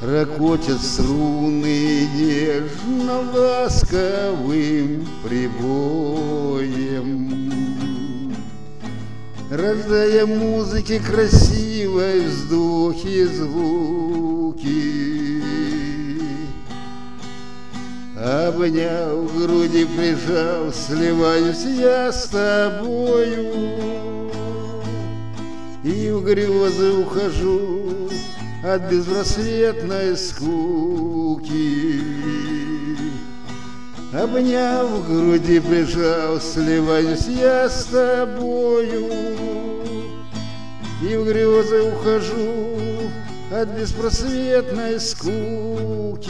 ракочат струны нежно-ласковым прибоем, рождая музыки красивой вздохи, звуки. Обняв, в груди прижав, сливаюсь я с тобою, и в грезы ухожу от безрассветной скуки. Обняв, в груди прижав, сливаюсь я с тобою, и в грезы ухожу от беспросветной скуки.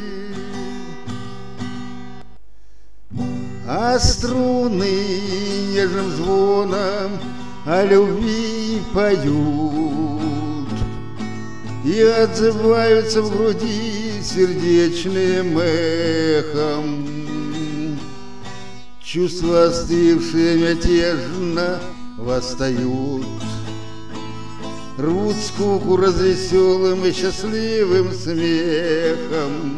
А струны нежным звоном о любви поют, и отзываются в груди сердечным эхом. Чувства, остывшие, мятежно восстают, рвут скуку развеселым и счастливым смехом.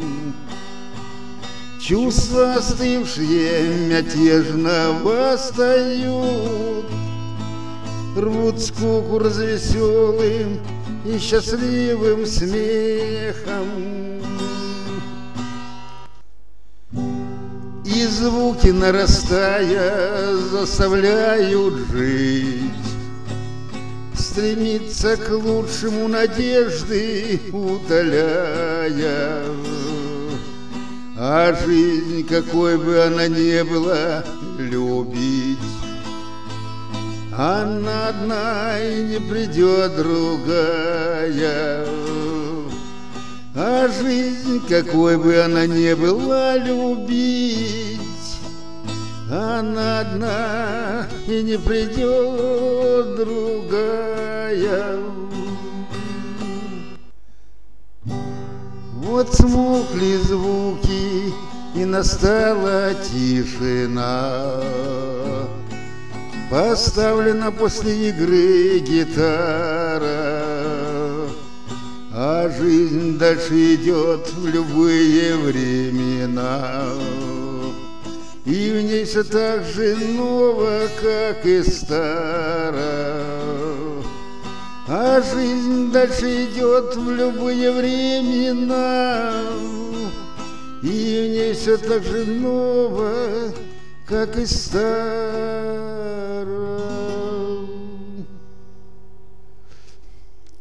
Чувства, остывшие, мятежно восстают, рвут скуку развеселым и счастливым смехом. И звуки, нарастая, заставляют жить, стремиться к лучшему надежды утоляя. А жизнь, какой бы она ни была, любить она одна, и не придет другая. А жизнь, какой бы она ни была, любить она одна, и не придет другая. Вот смолкли звуки, и настала тишина. Поставлена после игры гитара, а жизнь дальше идет в любые времена. И в ней все так же ново, как и старо. А жизнь дальше идет в любые времена, и в ней все так же ново, как и старо.